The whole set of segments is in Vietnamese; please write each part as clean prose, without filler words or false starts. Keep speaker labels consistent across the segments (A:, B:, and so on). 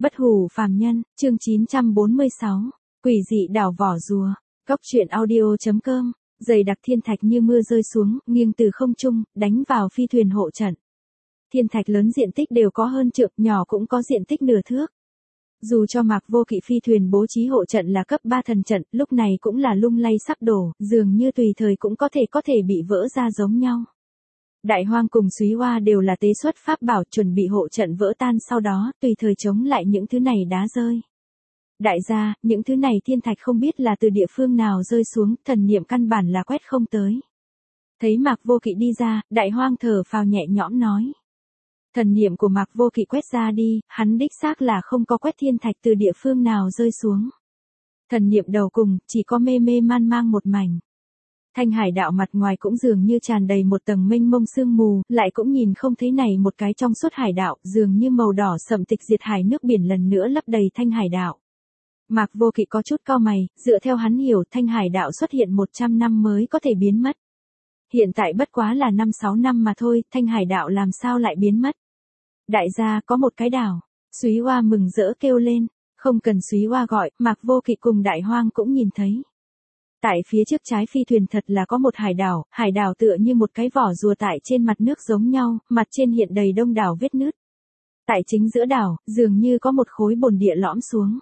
A: Bất hủ phàm nhân, chương 946, quỷ dị đảo vỏ rùa. Cóc truyện audio.com. Dày đặc thiên thạch như mưa rơi xuống, nghiêng từ không trung, đánh vào phi thuyền hộ trận. Thiên thạch lớn diện tích đều có hơn trượng, nhỏ cũng có diện tích nửa thước. Dù cho Mạc Vô Kỵ phi thuyền bố trí hộ trận là cấp 3 thần trận, lúc này cũng là lung lay sắp đổ, dường như tùy thời cũng có thể bị vỡ ra giống nhau. Đại Hoang cùng Súy Hoa đều là tế xuất pháp bảo chuẩn bị hộ trận vỡ tan, sau đó tùy thời chống lại những thứ này đá rơi. Đại gia, những thứ này thiên thạch không biết là từ địa phương nào rơi xuống, thần niệm căn bản là quét không tới. Thấy Mạc Vô Kỵ đi ra, Đại Hoang thở phào nhẹ nhõm nói. Thần niệm của Mạc Vô Kỵ quét ra đi, hắn đích xác là không có quét thiên thạch từ địa phương nào rơi xuống. Thần niệm đầu cùng, chỉ có mê mê man mang một mảnh. Thanh hải đạo mặt ngoài cũng dường như tràn đầy một tầng mênh mông sương mù, lại cũng nhìn không thấy này một cái trong suốt hải đạo, dường như màu đỏ sậm tịch diệt hải nước biển lần nữa lấp đầy thanh hải đạo. Mạc Vô Kỵ có chút cau mày, dựa theo hắn hiểu thanh hải đạo xuất hiện 100 năm mới có thể biến mất. Hiện tại bất quá là 5-6 năm mà thôi, thanh hải đạo làm sao lại biến mất. Đại gia có một cái đảo, Súy Hoa mừng rỡ kêu lên, không cần Súy Hoa gọi, Mạc Vô Kỵ cùng Đại Hoang cũng nhìn thấy. Tại phía trước trái phi thuyền thật là có một hải đảo tựa như một cái vỏ rùa tại trên mặt nước giống nhau, mặt trên hiện đầy đông đảo vết nứt. Tại chính giữa đảo, dường như có một khối bồn địa lõm xuống.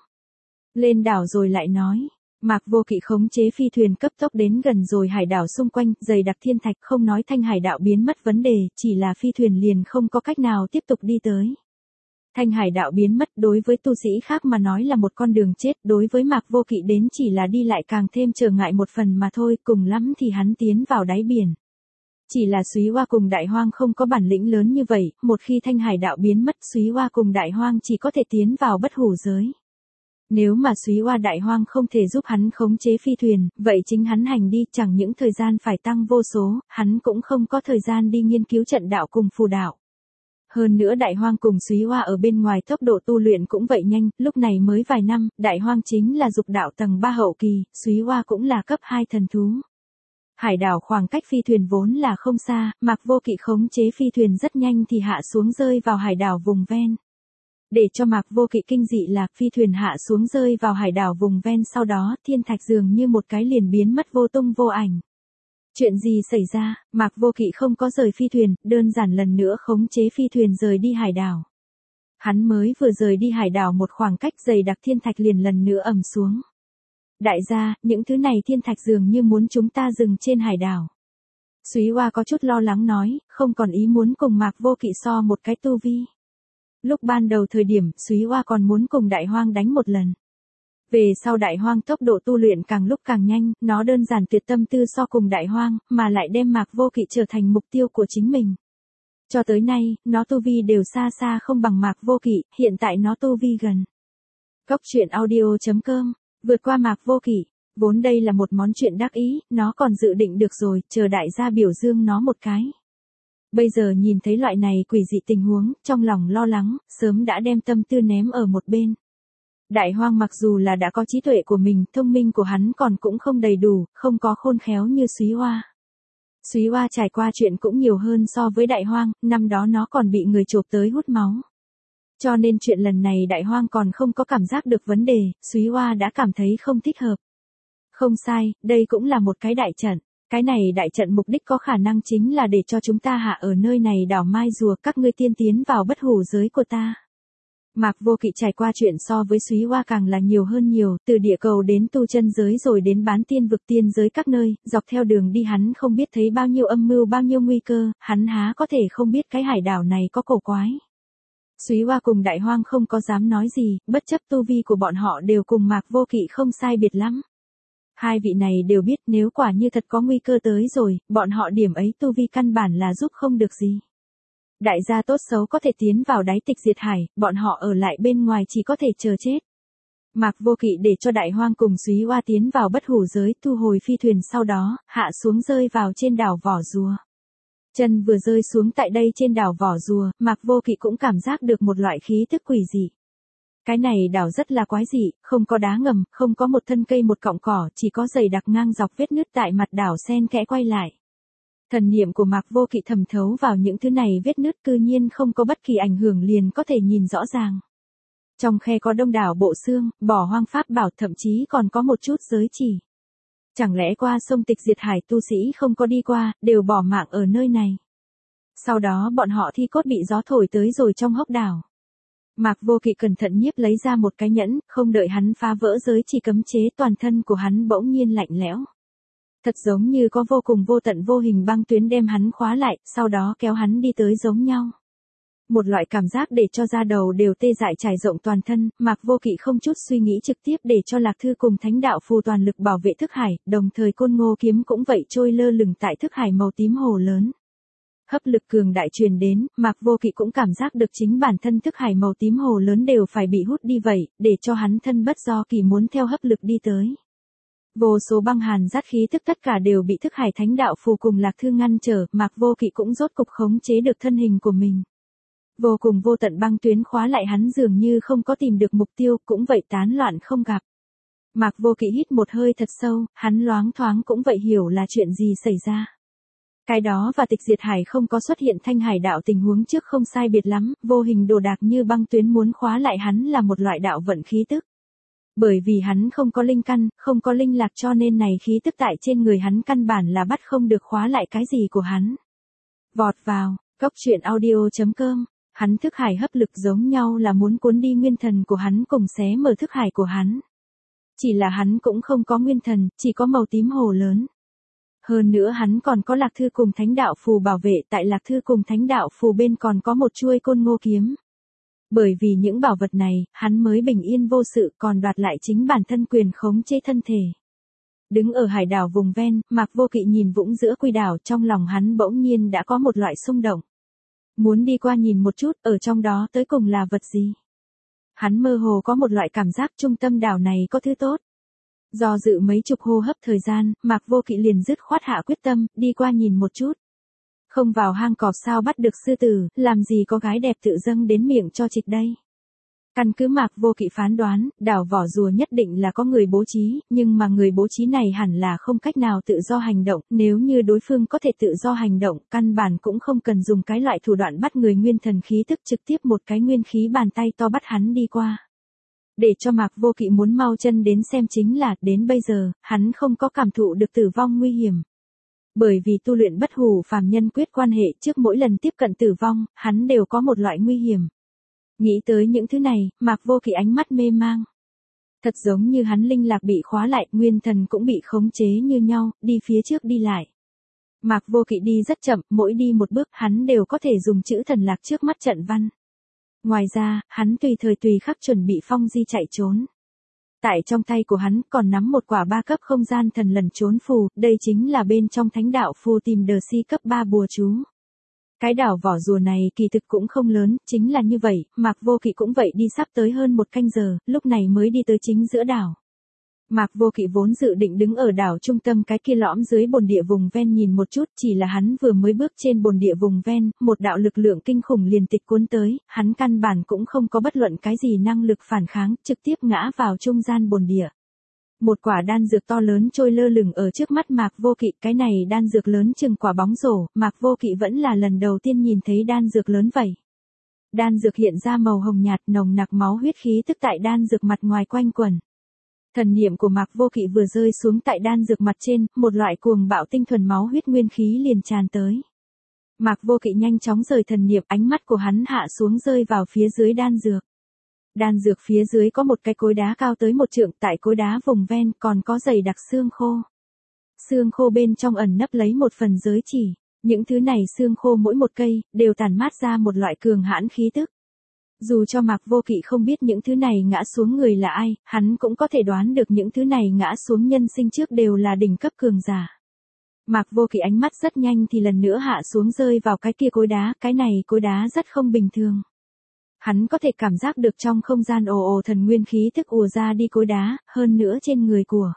A: Lên đảo rồi lại nói, Mạc Vô Kỵ khống chế phi thuyền cấp tốc đến gần rồi hải đảo xung quanh, dày đặc thiên thạch, không nói thanh hải đạo biến mất vấn đề, chỉ là phi thuyền liền không có cách nào tiếp tục đi tới. Thanh hải đạo biến mất đối với tu sĩ khác mà nói là một con đường chết, đối với Mạc Vô Kỵ đến chỉ là đi lại càng thêm trở ngại một phần mà thôi, cùng lắm thì hắn tiến vào đáy biển. Chỉ là Súy Hoa cùng Đại Hoang không có bản lĩnh lớn như vậy, một khi thanh hải đạo biến mất, Súy Hoa cùng Đại Hoang chỉ có thể tiến vào bất hủ giới. Nếu mà Súy Hoa Đại Hoang không thể giúp hắn khống chế phi thuyền, vậy chính hắn hành đi, chẳng những thời gian phải tăng vô số, hắn cũng không có thời gian đi nghiên cứu trận đạo cùng phù đạo. Hơn nữa Đại Hoang cùng Súy Hoa ở bên ngoài tốc độ tu luyện cũng vậy nhanh, lúc này mới vài năm, Đại Hoang chính là dục đạo tầng 3 hậu kỳ, Súy Hoa cũng là cấp 2 thần thú. Hải đảo khoảng cách phi thuyền vốn là không xa, Mạc Vô Kỵ khống chế phi thuyền rất nhanh thì hạ xuống rơi vào hải đảo vùng ven. Để cho Mạc Vô Kỵ kinh dị là phi thuyền hạ xuống rơi vào hải đảo vùng ven, sau đó thiên thạch dường như một cái liền biến mất vô tung vô ảnh. Chuyện gì xảy ra? Mạc Vô Kỵ không có rời phi thuyền, đơn giản lần nữa khống chế phi thuyền rời đi hải đảo. Hắn mới vừa rời đi hải đảo một khoảng cách, dày đặc thiên thạch liền lần nữa ầm xuống. Đại gia, những thứ này thiên thạch dường như muốn chúng ta dừng trên hải đảo. Súy Hoa có chút lo lắng nói, không còn ý muốn cùng Mạc Vô Kỵ so một cái tu vi. Lúc ban đầu thời điểm, Súy Hoa còn muốn cùng Đại Hoang đánh một lần. Về sau Đại Hoang tốc độ tu luyện càng lúc càng nhanh, nó đơn giản tuyệt tâm tư so cùng Đại Hoang, mà lại đem Mạc Vô Kỵ trở thành mục tiêu của chính mình. Cho tới nay, nó tu vi đều xa xa không bằng Mạc Vô Kỵ, hiện tại nó tu vi gần. Cóc truyện audio.com, vượt qua Mạc Vô Kỵ, vốn đây là một món chuyện đắc ý, nó còn dự định được rồi, chờ đại gia biểu dương nó một cái. Bây giờ nhìn thấy loại này quỷ dị tình huống, trong lòng lo lắng, sớm đã đem tâm tư ném ở một bên. Đại Hoang mặc dù là đã có trí tuệ của mình, thông minh của hắn còn cũng không đầy đủ, không có khôn khéo như Súy Hoa. Súy Hoa trải qua chuyện cũng nhiều hơn so với Đại Hoang, năm đó nó còn bị người chộp tới hút máu. Cho nên chuyện lần này Đại Hoang còn không có cảm giác được vấn đề, Súy Hoa đã cảm thấy không thích hợp. Không sai, đây cũng là một cái đại trận. Cái này đại trận mục đích có khả năng chính là để cho chúng ta hạ ở nơi này đảo mai rùa, các ngươi tiên tiến vào bất hủ giới của ta. Mạc Vô Kỵ trải qua chuyện so với Súy Hoa càng là nhiều hơn nhiều, từ địa cầu đến tu chân giới rồi đến bán tiên vực tiên giới các nơi, dọc theo đường đi hắn không biết thấy bao nhiêu âm mưu bao nhiêu nguy cơ, hắn há có thể không biết cái hải đảo này có cổ quái. Súy Hoa cùng Đại Hoang không có dám nói gì, bất chấp tu vi của bọn họ đều cùng Mạc Vô Kỵ không sai biệt lắm. Hai vị này đều biết nếu quả như thật có nguy cơ tới rồi, bọn họ điểm ấy tu vi căn bản là giúp không được gì. Đại gia tốt xấu có thể tiến vào đáy tịch diệt hải, bọn họ ở lại bên ngoài chỉ có thể chờ chết. Mạc Vô Kỵ để cho Đại Hoang cùng Súy Hoa tiến vào bất hủ giới, thu hồi phi thuyền, sau đó hạ xuống rơi vào trên đảo vỏ rùa. Chân vừa rơi xuống tại đây trên đảo vỏ rùa, Mạc Vô Kỵ cũng cảm giác được một loại khí tức quỷ dị. Cái này đảo rất là quái dị, không có đá ngầm, không có một thân cây một cọng cỏ, chỉ có dày đặc ngang dọc vết nứt tại mặt đảo xen kẽ quay lại. Thần niệm của Mạc Vô Kỵ thẩm thấu vào những thứ này vết nứt, cư nhiên không có bất kỳ ảnh hưởng, liền có thể nhìn rõ ràng. Trong khe có đông đảo bộ xương, bỏ hoang pháp bảo, thậm chí còn có một chút giới chỉ. Chẳng lẽ qua sông Tịch Diệt Hải tu sĩ không có đi qua, đều bỏ mạng ở nơi này. Sau đó bọn họ thi cốt bị gió thổi tới rồi trong hốc đảo. Mạc Vô Kỵ cẩn thận nhiếp lấy ra một cái nhẫn, không đợi hắn phá vỡ giới chỉ cấm chế, toàn thân của hắn bỗng nhiên lạnh lẽo. Thật giống như có vô cùng vô tận vô hình băng tuyến đem hắn khóa lại, sau đó kéo hắn đi tới giống nhau. Một loại cảm giác để cho da đầu đều tê dại trải rộng toàn thân, Mạc Vô Kỵ không chút suy nghĩ trực tiếp để cho Lạc Thư cùng Thánh Đạo Phù toàn lực bảo vệ thức hải, đồng thời Côn Ngô kiếm cũng vậy trôi lơ lửng tại thức hải màu tím hồ lớn. Hấp lực cường đại truyền đến, Mạc Vô Kỵ cũng cảm giác được chính bản thân thức hải màu tím hồ lớn đều phải bị hút đi vậy, để cho hắn thân bất do kỳ muốn theo hấp lực đi tới. Vô số băng hàn sát khí tức tất cả đều bị thức hải Thánh Đạo Phù cùng Lạc Thư ngăn trở, Mạc Vô Kỵ cũng rốt cục khống chế được thân hình của mình. Vô cùng vô tận băng tuyến khóa lại hắn dường như không có tìm được mục tiêu, cũng vậy tán loạn không gặp. Mạc Vô Kỵ hít một hơi thật sâu, hắn loáng thoáng cũng vậy hiểu là chuyện gì xảy ra. Cái đó và Tịch Diệt Hải không có xuất hiện Thanh Hải đạo tình huống trước không sai biệt lắm, vô hình đồ đạc như băng tuyến muốn khóa lại hắn là một loại đạo vận khí tức. Bởi vì hắn không có linh căn, không có linh lạc cho nên này khí tức tại trên người hắn căn bản là bắt không được khóa lại cái gì của hắn. Vọt vào, coctruyện.audio.com. Hắn thức hải hấp lực giống nhau là muốn cuốn đi nguyên thần của hắn cùng xé mở thức hải của hắn. Chỉ là hắn cũng không có nguyên thần, chỉ có màu tím hồ lớn. Hơn nữa hắn còn có Lạc Thư cùng Thánh Đạo Phù bảo vệ, tại Lạc Thư cùng Thánh Đạo Phù bên còn có một chuôi Côn Ngô kiếm. Bởi vì những bảo vật này, hắn mới bình yên vô sự, còn đoạt lại chính bản thân quyền khống chế thân thể. Đứng ở hải đảo vùng ven, Mạc Vô Kỵ nhìn vũng giữa quy đảo, trong lòng hắn bỗng nhiên đã có một loại xung động. Muốn đi qua nhìn một chút, ở trong đó tới cùng là vật gì? Hắn mơ hồ có một loại cảm giác trung tâm đảo này có thứ tốt. Do dự mấy chục hô hấp thời gian, Mạc Vô Kỵ liền dứt khoát hạ quyết tâm, đi qua nhìn một chút. Không vào hang cọp sao bắt được sư tử, làm gì có gái đẹp tự dâng đến miệng cho trịch đây. Căn cứ Mạc Vô Kỵ phán đoán, đảo Vỏ Rùa nhất định là có người bố trí, nhưng mà người bố trí này hẳn là không cách nào tự do hành động, nếu như đối phương có thể tự do hành động, căn bản cũng không cần dùng cái loại thủ đoạn bắt người nguyên thần khí tức trực tiếp một cái nguyên khí bàn tay to bắt hắn đi qua. Để cho Mạc Vô Kỵ muốn mau chân đến xem chính là, đến bây giờ, hắn không có cảm thụ được tử vong nguy hiểm. Bởi vì tu luyện bất hủ phàm nhân quyết quan hệ trước mỗi lần tiếp cận tử vong, hắn đều có một loại nguy hiểm. Nghĩ tới những thứ này, Mạc Vô Kỵ ánh mắt mê mang. Thật giống như hắn linh lạc bị khóa lại, nguyên thần cũng bị khống chế như nhau, đi phía trước đi lại. Mạc Vô Kỵ đi rất chậm, mỗi đi một bước hắn đều có thể dùng chữ thần lạc trước mắt trận văn. Ngoài ra, hắn tùy thời tùy khắc chuẩn bị phong di chạy trốn. Tại trong tay của hắn còn nắm một quả 3 cấp không gian thần lẩn trốn phù, đây chính là bên trong Thánh Đạo Phù tìm đờ si cấp 3 bùa chú. Cái đảo Vỏ Rùa này kỳ thực cũng không lớn, chính là như vậy, Mạc Vô Kỵ cũng vậy đi sắp tới hơn 1 canh giờ, lúc này mới đi tới chính giữa đảo. Mạc Vô Kỵ vốn dự định đứng ở đảo trung tâm cái kia lõm dưới bồn địa vùng ven nhìn một chút, chỉ là hắn vừa mới bước trên bồn địa vùng ven, một đạo lực lượng kinh khủng liền tịch cuốn tới, hắn căn bản cũng không có bất luận cái gì năng lực phản kháng, trực tiếp ngã vào trung gian bồn địa. Một quả đan dược to lớn trôi lơ lửng ở trước mắt Mạc Vô Kỵ, cái này đan dược lớn chừng quả bóng rổ, Mạc Vô Kỵ vẫn là lần đầu tiên nhìn thấy đan dược lớn vậy. Đan dược hiện ra màu hồng nhạt, nồng nặc máu huyết khí tức tại đan dược mặt ngoài quanh quẩn. Thần niệm của Mạc Vô Kỵ vừa rơi xuống tại đan dược mặt trên, một loại cuồng bạo tinh thuần máu huyết nguyên khí liền tràn tới. Mạc Vô Kỵ nhanh chóng rời thần niệm, ánh mắt của hắn hạ xuống rơi vào phía dưới đan dược. Đan dược phía dưới có một cái cối đá cao tới 1 trượng, tại cối đá vùng ven còn có dày đặc xương khô. Xương khô bên trong ẩn nấp lấy một phần giới chỉ, những thứ này xương khô mỗi một cây, đều tản mát ra một loại cường hãn khí tức. Dù cho Mạc Vô Kỵ không biết những thứ này ngã xuống người là ai, hắn cũng có thể đoán được những thứ này ngã xuống nhân sinh trước đều là đỉnh cấp cường giả. Mạc Vô Kỵ ánh mắt rất nhanh thì lần nữa hạ xuống rơi vào cái kia cối đá, cái này cối đá rất không bình thường. Hắn có thể cảm giác được trong không gian ồ ồ thần nguyên khí tức ùa ra đi cối đá, hơn nữa trên người của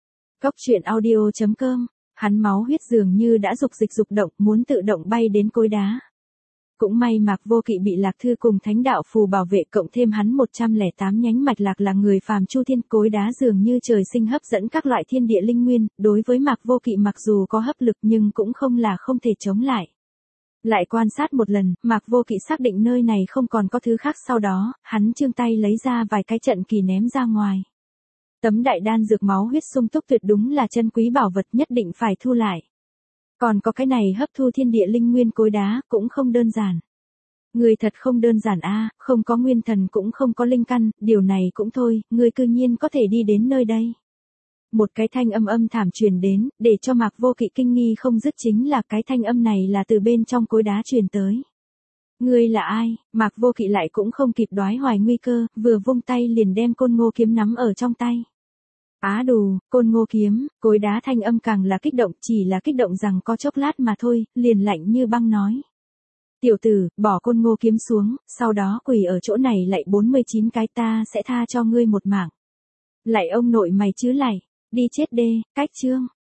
A: coctruyện.audio.com, hắn máu huyết dường như đã dục dịch dục động, muốn tự động bay đến cối đá. Cũng may Mạc Vô Kỵ bị Lạc Thư cùng Thánh Đạo Phù bảo vệ, cộng thêm hắn 108 nhánh mạch lạc là người phàm chu thiên, cối đá dường như trời sinh hấp dẫn các loại thiên địa linh nguyên, đối với Mạc Vô Kỵ mặc dù có hấp lực nhưng cũng không là không thể chống lại. Lại quan sát một lần, Mạc Vô Kỵ xác định nơi này không còn có thứ khác, sau đó, hắn trương tay lấy ra vài cái trận kỳ ném ra ngoài. Tấm đại đan dược máu huyết sung túc tuyệt đúng là chân quý bảo vật, nhất định phải thu lại. Còn có cái này hấp thu thiên địa linh nguyên cối đá, cũng không đơn giản. Người thật không đơn giản a, không có nguyên thần cũng không có linh căn, điều này cũng thôi, người cư nhiên có thể đi đến nơi đây. Một cái thanh âm thảm truyền đến, để cho Mạc Vô Kỵ kinh nghi không dứt, chính là cái thanh âm này là từ bên trong cối đá truyền tới. Ngươi là ai? Mạc Vô Kỵ lại cũng không kịp đoái hoài nguy cơ, vừa vung tay liền đem Côn Ngô kiếm nắm ở trong tay. Á đù, Côn Ngô kiếm, cối đá thanh âm càng là kích động, chỉ là kích động rằng có chốc lát mà thôi, liền lạnh như băng nói. Tiểu tử, bỏ Côn Ngô kiếm xuống, sau đó quỳ ở chỗ này lạy 49 cái, ta sẽ tha cho ngươi một mạng. Lạy ông nội mày chứ lạy, đi chết đê, cách chương.